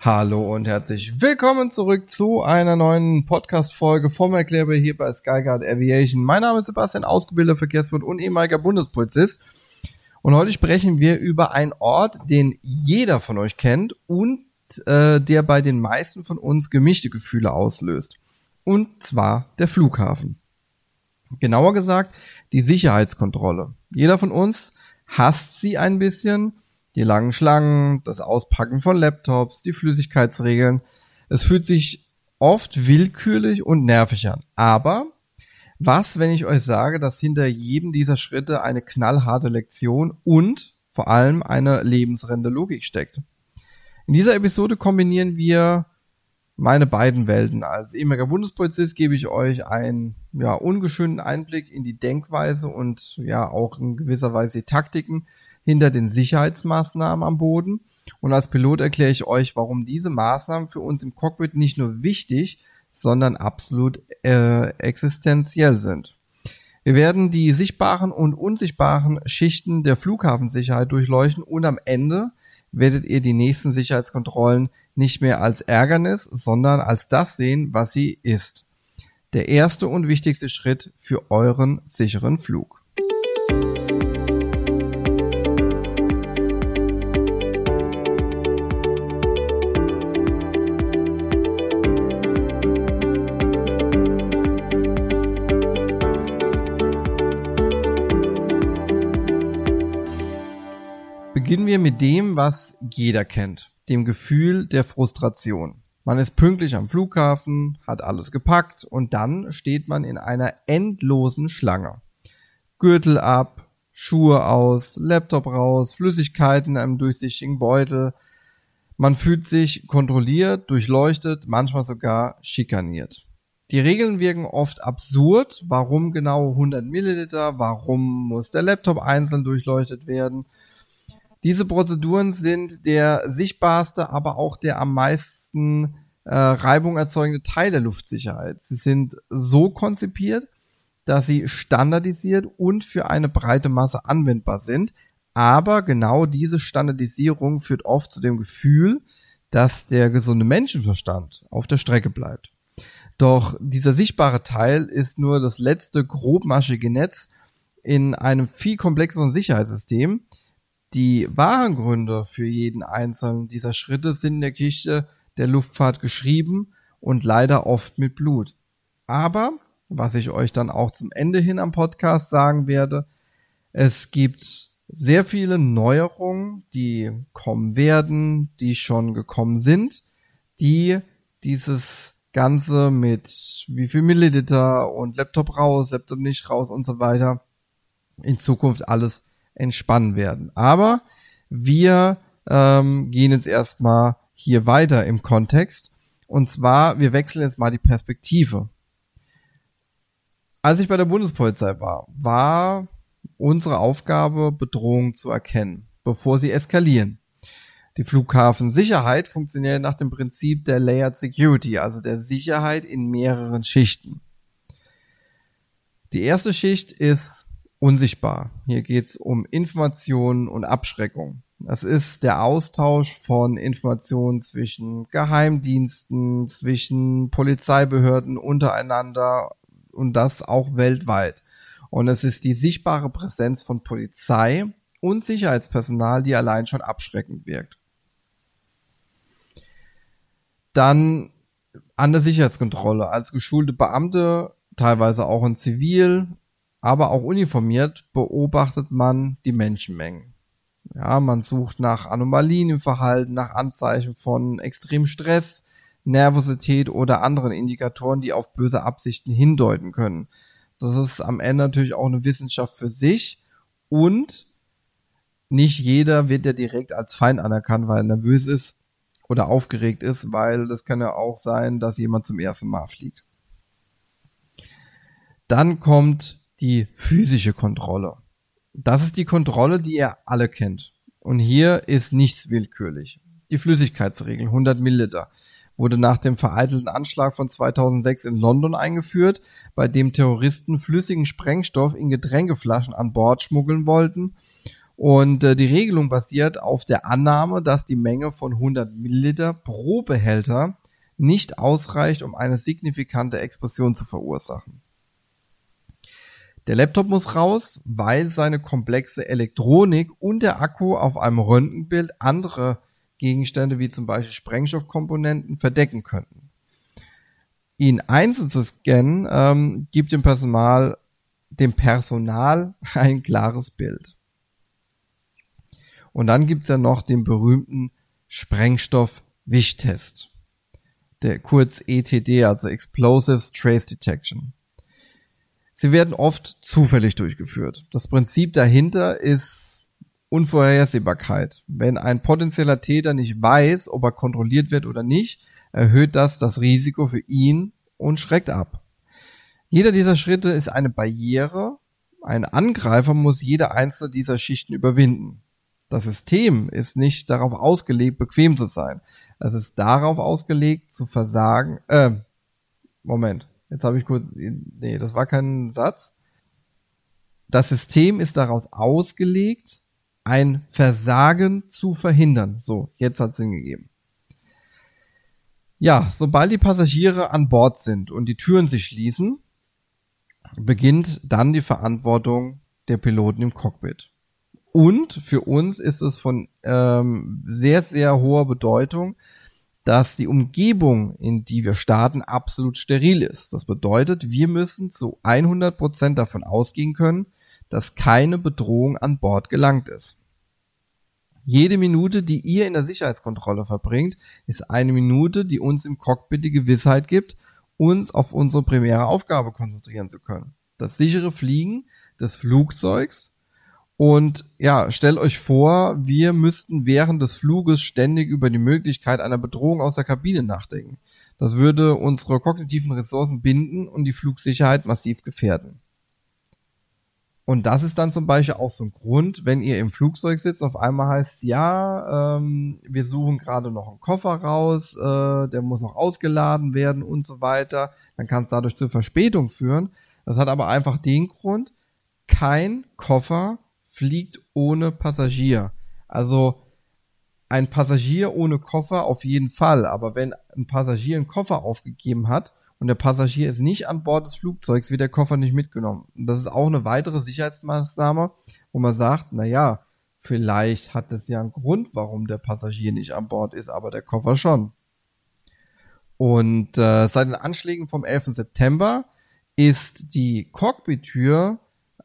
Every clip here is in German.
Hallo und herzlich willkommen zurück zu einer neuen Podcast-Folge vom Erklärer hier bei Skyguard Aviation. Mein Name ist Sebastian, ausgebildeter Verkehrswirt und ehemaliger Bundespolizist. Und heute sprechen wir über einen Ort, den jeder von euch kennt und der bei den meisten von uns gemischte Gefühle auslöst. Und zwar der Flughafen. Genauer gesagt, die Sicherheitskontrolle. Jeder von uns hasst sie ein bisschen. Die langen Schlangen, das Auspacken von Laptops, die Flüssigkeitsregeln. Es fühlt sich oft willkürlich und nervig an. Aber was, wenn ich euch sage, dass hinter jedem dieser Schritte eine knallharte Lektion und vor allem eine lebensrettende Logik steckt? In dieser Episode kombinieren wir meine beiden Welten. Als ehemaliger Bundespolizist gebe ich euch einen ungeschönten Einblick in die Denkweise und auch in gewisser Weise die Taktiken hinter den Sicherheitsmaßnahmen am Boden. Und als Pilot erkläre ich euch, warum diese Maßnahmen für uns im Cockpit nicht nur wichtig, sondern absolut existenziell sind. Wir werden die sichtbaren und unsichtbaren Schichten der Flughafensicherheit durchleuchten und am Ende werdet ihr die nächsten Sicherheitskontrollen nicht mehr als Ärgernis, sondern als das sehen, was sie ist. Der erste und wichtigste Schritt für euren sicheren Flug. Beginnen wir mit dem, was jeder kennt, dem Gefühl der Frustration. Man ist pünktlich am Flughafen, hat alles gepackt und dann steht man in einer endlosen Schlange. Gürtel ab, Schuhe aus, Laptop raus, Flüssigkeiten in einem durchsichtigen Beutel. Man fühlt sich kontrolliert, durchleuchtet, manchmal sogar schikaniert. Die Regeln wirken oft absurd. Warum genau 100 Milliliter? Warum muss der Laptop einzeln durchleuchtet werden? Diese Prozeduren sind der sichtbarste, aber auch der am meisten Reibung erzeugende Teil der Luftsicherheit. Sie sind so konzipiert, dass sie standardisiert und für eine breite Masse anwendbar sind. Aber genau diese Standardisierung führt oft zu dem Gefühl, dass der gesunde Menschenverstand auf der Strecke bleibt. Doch dieser sichtbare Teil ist nur das letzte grobmaschige Netz in einem viel komplexeren Sicherheitssystem. Die wahren Gründe für jeden einzelnen dieser Schritte sind in der Geschichte der Luftfahrt geschrieben und leider oft mit Blut. Aber, was ich euch dann auch zum Ende hin am Podcast sagen werde, es gibt sehr viele Neuerungen, die kommen werden, die schon gekommen sind, die dieses Ganze mit wie viel Milliliter und Laptop raus, Laptop nicht raus und so weiter in Zukunft alles entspannen werden. Aber wir gehen jetzt erstmal hier weiter im Kontext. Und zwar, wir wechseln jetzt mal die Perspektive. Als ich bei der Bundespolizei war unsere Aufgabe, Bedrohungen zu erkennen, bevor sie eskalieren. Die Flughafensicherheit funktioniert nach dem Prinzip der Layered Security, also der Sicherheit in mehreren Schichten. Die erste Schicht ist unsichtbar. Hier geht es um Informationen und Abschreckung. Das ist der Austausch von Informationen zwischen Geheimdiensten, zwischen Polizeibehörden untereinander und das auch weltweit. Und es ist die sichtbare Präsenz von Polizei und Sicherheitspersonal, die allein schon abschreckend wirkt. Dann an der Sicherheitskontrolle. Als geschulte Beamte, teilweise auch in Zivil, aber auch uniformiert, beobachtet man die Menschenmengen. Ja, man sucht nach Anomalien im Verhalten, nach Anzeichen von extremem Stress, Nervosität oder anderen Indikatoren, die auf böse Absichten hindeuten können. Das ist am Ende natürlich auch eine Wissenschaft für sich und nicht jeder wird ja direkt als Feind anerkannt, weil er nervös ist oder aufgeregt ist, weil das kann ja auch sein, dass jemand zum ersten Mal fliegt. Dann kommt die physische Kontrolle. Das ist die Kontrolle, die ihr alle kennt. Und hier ist nichts willkürlich. Die Flüssigkeitsregel, 100 Milliliter, wurde nach dem vereitelten Anschlag von 2006 in London eingeführt, bei dem Terroristen flüssigen Sprengstoff in Getränkeflaschen an Bord schmuggeln wollten Und die Regelung basiert auf der Annahme, dass die Menge von 100 Milliliter pro Behälter nicht ausreicht, um eine signifikante Explosion zu verursachen. Der Laptop muss raus, weil seine komplexe Elektronik und der Akku auf einem Röntgenbild andere Gegenstände wie zum Beispiel Sprengstoffkomponenten verdecken könnten. Ihn einzeln zu scannen gibt dem Personal ein klares Bild. Und dann gibt's ja noch den berühmten Sprengstoff-Wichtest, der kurz ETD, also Explosives Trace Detection. Sie werden oft zufällig durchgeführt. Das Prinzip dahinter ist Unvorhersehbarkeit. Wenn ein potenzieller Täter nicht weiß, ob er kontrolliert wird oder nicht, erhöht das Risiko für ihn und schreckt ab. Jeder dieser Schritte ist eine Barriere. Ein Angreifer muss jede einzelne dieser Schichten überwinden. Das System ist nicht darauf ausgelegt, bequem zu sein. Es ist darauf ausgelegt, zu versagen. Jetzt habe ich kurz. Nee, das war kein Satz. Das System ist daraus ausgelegt, ein Versagen zu verhindern. So, jetzt hat es Sinn gegeben. Ja, sobald die Passagiere an Bord sind und die Türen sich schließen, beginnt dann die Verantwortung der Piloten im Cockpit. Und für uns ist es von sehr, sehr hoher Bedeutung, dass die Umgebung, in die wir starten, absolut steril ist. Das bedeutet, wir müssen zu 100% davon ausgehen können, dass keine Bedrohung an Bord gelangt ist. Jede Minute, die ihr in der Sicherheitskontrolle verbringt, ist eine Minute, die uns im Cockpit die Gewissheit gibt, uns auf unsere primäre Aufgabe konzentrieren zu können. Das sichere Fliegen des Flugzeugs. Und ja, stellt euch vor, wir müssten während des Fluges ständig über die Möglichkeit einer Bedrohung aus der Kabine nachdenken. Das würde unsere kognitiven Ressourcen binden und die Flugsicherheit massiv gefährden. Und das ist dann zum Beispiel auch so ein Grund, wenn ihr im Flugzeug sitzt, auf einmal heißt ja, wir suchen gerade noch einen Koffer raus, der muss noch ausgeladen werden und so weiter. Dann kann es dadurch zur Verspätung führen. Das hat aber einfach den Grund, kein Koffer fliegt ohne Passagier. Also ein Passagier ohne Koffer auf jeden Fall, aber wenn ein Passagier einen Koffer aufgegeben hat und der Passagier ist nicht an Bord des Flugzeugs, wird der Koffer nicht mitgenommen. Und das ist auch eine weitere Sicherheitsmaßnahme, wo man sagt, naja, vielleicht hat es ja einen Grund, warum der Passagier nicht an Bord ist, aber der Koffer schon. Und seit den Anschlägen vom 11. September ist die Cockpit-Tür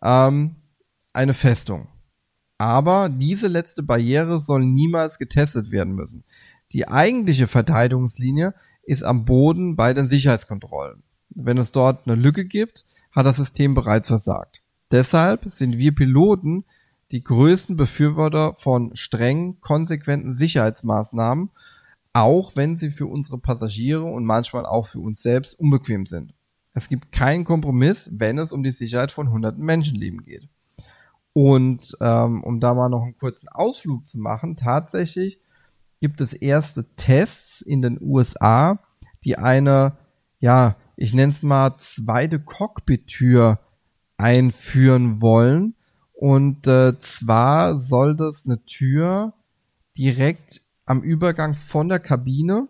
eine Festung. Aber diese letzte Barriere soll niemals getestet werden müssen. Die eigentliche Verteidigungslinie ist am Boden bei den Sicherheitskontrollen. Wenn es dort eine Lücke gibt, hat das System bereits versagt. Deshalb sind wir Piloten die größten Befürworter von strengen, konsequenten Sicherheitsmaßnahmen, auch wenn sie für unsere Passagiere und manchmal auch für uns selbst unbequem sind. Es gibt keinen Kompromiss, wenn es um die Sicherheit von hunderten Menschenleben geht. Und um da mal noch einen kurzen Ausflug zu machen, tatsächlich gibt es erste Tests in den USA, die eine, ja, ich nenne es mal zweite Cockpit-Tür einführen wollen. Und zwar soll das eine Tür direkt am Übergang von der Kabine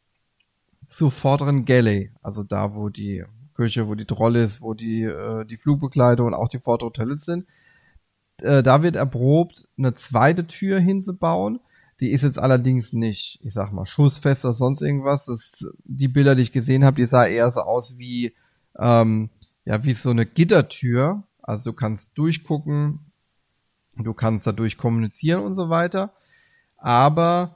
zur vorderen Galley, also da, wo die Küche, wo die Trolle ist, wo die Flugbegleiter und auch die vordere Toilette sind. Da wird erprobt, eine zweite Tür hinzubauen. Die ist jetzt allerdings nicht, ich sag mal, schussfest oder sonst irgendwas. Die Bilder, die ich gesehen habe, die sah eher so aus wie, wie so eine Gittertür. Also du kannst durchgucken, du kannst dadurch kommunizieren und so weiter. Aber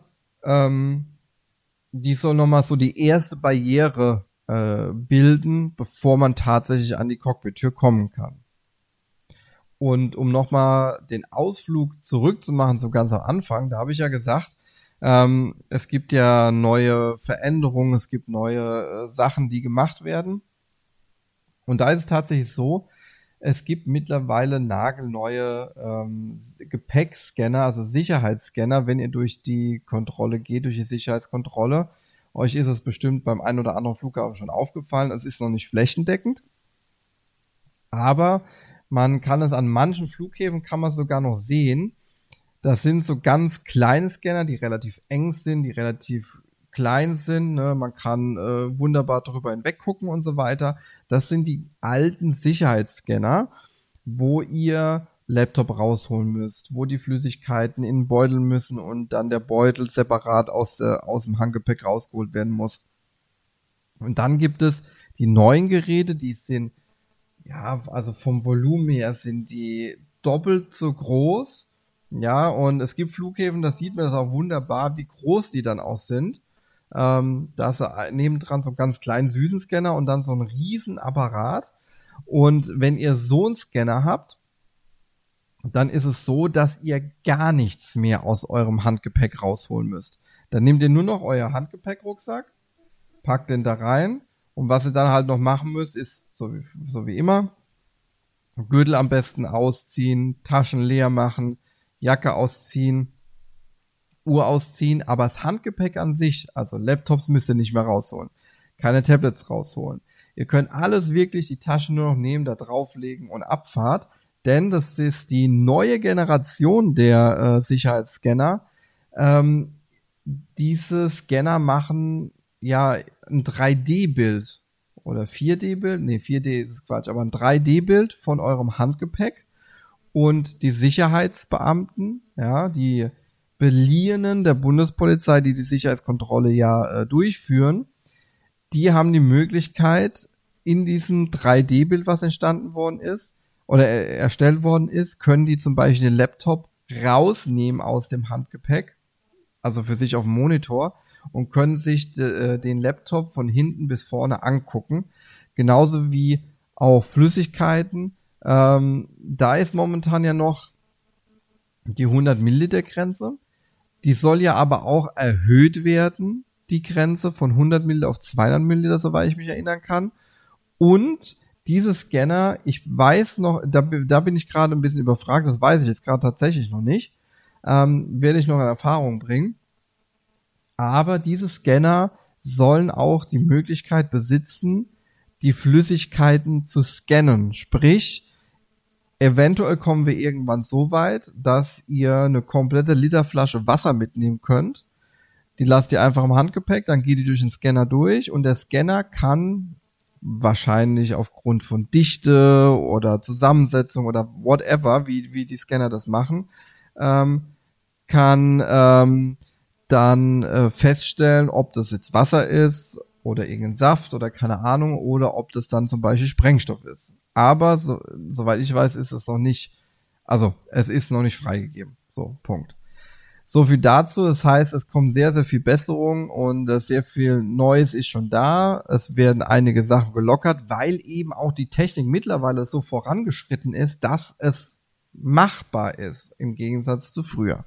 die soll nochmal so die erste Barriere bilden, bevor man tatsächlich an die Cockpit-Tür kommen kann. Und um nochmal den Ausflug zurückzumachen zum ganz am Anfang, da habe ich ja gesagt, es gibt ja neue Veränderungen, es gibt neue Sachen, die gemacht werden. Und da ist es tatsächlich so, es gibt mittlerweile nagelneue Gepäckscanner, also Sicherheitsscanner, wenn ihr durch die Kontrolle geht, durch die Sicherheitskontrolle. Euch ist es bestimmt beim einen oder anderen Flughafen schon aufgefallen, es ist noch nicht flächendeckend, aber man kann es an manchen Flughäfen, kann man sogar noch sehen, Das sind so ganz kleine Scanner, die relativ eng sind, die relativ klein sind. Ne? Man kann wunderbar drüber hinweg gucken und so weiter. Das sind die alten Sicherheitsscanner, wo ihr Laptop rausholen müsst, wo die Flüssigkeiten in den Beutel müssen und dann der Beutel separat aus dem Handgepäck rausgeholt werden muss. Und dann gibt es die neuen Geräte, die sind, ja, also vom Volumen her sind die doppelt so groß. Ja, und es gibt Flughäfen, da sieht man das auch wunderbar, wie groß die dann auch sind. Da ist nebendran so einen ganz kleinen süßen Scanner und dann so einen riesen Apparat. Und wenn ihr so einen Scanner habt, dann ist es so, dass ihr gar nichts mehr aus eurem Handgepäck rausholen müsst. Dann nehmt ihr nur noch euer Handgepäckrucksack, packt den da rein und was ihr dann halt noch machen müsst, ist so wie immer, Gürtel am besten ausziehen, Taschen leer machen, Jacke ausziehen, Uhr ausziehen, aber das Handgepäck an sich, also Laptops müsst ihr nicht mehr rausholen, keine Tablets rausholen. Ihr könnt alles wirklich, die Taschen nur noch nehmen, da drauflegen und Abfahrt, denn das ist die neue Generation der Sicherheitsscanner. Diese Scanner machen ja ein 3D-Bild oder 4D-Bild, 4D ist Quatsch, aber ein 3D-Bild von eurem Handgepäck und die Sicherheitsbeamten, ja, die Beliehenen der Bundespolizei, die die Sicherheitskontrolle ja durchführen, die haben die Möglichkeit, in diesem 3D-Bild, was entstanden worden ist, oder erstellt worden ist, können die zum Beispiel den Laptop rausnehmen aus dem Handgepäck, also für sich auf dem Monitor, und können sich den Laptop von hinten bis vorne angucken. Genauso wie auch Flüssigkeiten. Da ist momentan ja noch die 100 Milliliter Grenze. Die soll ja aber auch erhöht werden, die Grenze von 100 Milliliter auf 200 Milliliter, soweit ich mich erinnern kann. Und diese Scanner, ich weiß noch, da bin ich gerade ein bisschen überfragt, das weiß ich jetzt gerade tatsächlich noch nicht, werde ich noch in Erfahrung bringen. Aber diese Scanner sollen auch die Möglichkeit besitzen, die Flüssigkeiten zu scannen. Sprich, eventuell kommen wir irgendwann so weit, dass ihr eine komplette Literflasche Wasser mitnehmen könnt. Die lasst ihr einfach im Handgepäck, dann geht die durch den Scanner durch und der Scanner kann wahrscheinlich aufgrund von Dichte oder Zusammensetzung oder whatever, wie die Scanner das machen, kann dann feststellen, ob das jetzt Wasser ist oder irgendein Saft oder keine Ahnung oder ob das dann zum Beispiel Sprengstoff ist. Aber soweit ich weiß, ist es noch nicht, also es ist noch nicht freigegeben. So, Punkt. So viel dazu. Das heißt, es kommt sehr, sehr viel Besserung und sehr viel Neues ist schon da. Es werden einige Sachen gelockert, weil eben auch die Technik mittlerweile so vorangeschritten ist, dass es machbar ist, im Gegensatz zu früher.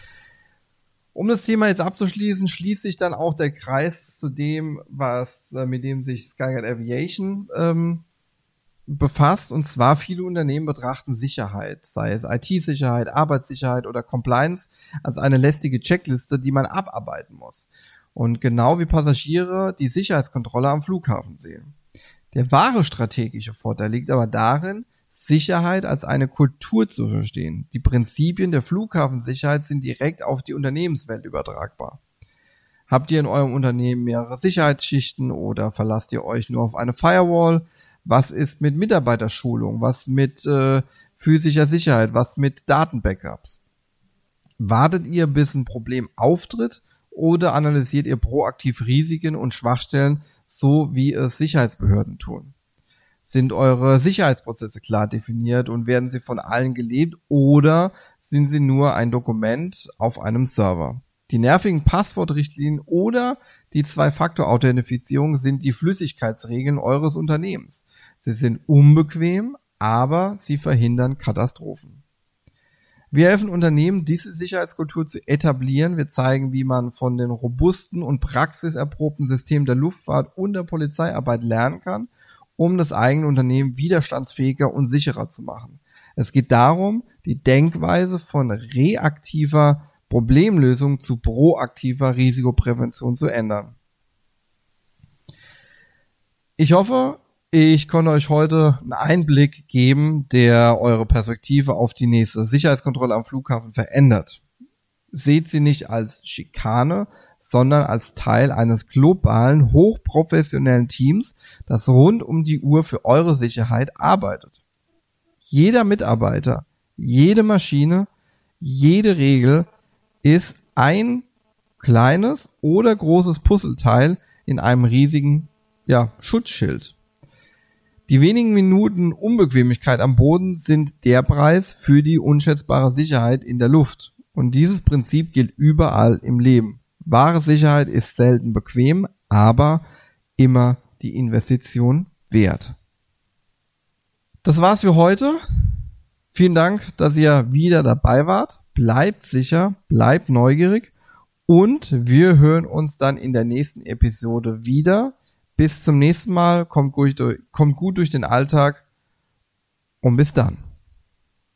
Um das Thema jetzt abzuschließen, schließt sich dann auch der Kreis zu dem, mit dem sich Skyguide Aviation befasst. Und zwar viele Unternehmen betrachten Sicherheit, sei es IT-Sicherheit, Arbeitssicherheit oder Compliance, als eine lästige Checkliste, die man abarbeiten muss. Und genau wie Passagiere die Sicherheitskontrolle am Flughafen sehen. Der wahre strategische Vorteil liegt aber darin, Sicherheit als eine Kultur zu verstehen. Die Prinzipien der Flughafensicherheit sind direkt auf die Unternehmenswelt übertragbar. Habt ihr in eurem Unternehmen mehrere Sicherheitsschichten oder verlasst ihr euch nur auf eine Firewall? Was ist mit Mitarbeiterschulung? Was mit physischer Sicherheit? Was mit Datenbackups? Wartet ihr, bis ein Problem auftritt oder analysiert ihr proaktiv Risiken und Schwachstellen, so wie es Sicherheitsbehörden tun? Sind eure Sicherheitsprozesse klar definiert und werden sie von allen gelebt oder sind sie nur ein Dokument auf einem Server? Die nervigen Passwortrichtlinien oder die Zwei-Faktor-Authentifizierung sind die Flüssigkeitsregeln eures Unternehmens. Sie sind unbequem, aber sie verhindern Katastrophen. Wir helfen Unternehmen, diese Sicherheitskultur zu etablieren. Wir zeigen, wie man von den robusten und praxiserprobten Systemen der Luftfahrt und der Polizeiarbeit lernen kann, um das eigene Unternehmen widerstandsfähiger und sicherer zu machen. Es geht darum, die Denkweise von reaktiver Problemlösung zu proaktiver Risikoprävention zu ändern. Ich hoffe, ich konnte euch heute einen Einblick geben, der eure Perspektive auf die nächste Sicherheitskontrolle am Flughafen verändert. Seht sie nicht als Schikane, sondern als Teil eines globalen, hochprofessionellen Teams, das rund um die Uhr für eure Sicherheit arbeitet. Jeder Mitarbeiter, jede Maschine, jede Regel ist ein kleines oder großes Puzzleteil in einem riesigen, Schutzschild. Die wenigen Minuten Unbequemlichkeit am Boden sind der Preis für die unschätzbare Sicherheit in der Luft. Und dieses Prinzip gilt überall im Leben. Wahre Sicherheit ist selten bequem, aber immer die Investition wert. Das war's für heute. Vielen Dank, dass ihr wieder dabei wart. Bleibt sicher, bleibt neugierig und wir hören uns dann in der nächsten Episode wieder. Bis zum nächsten Mal, kommt gut durch den Alltag und bis dann.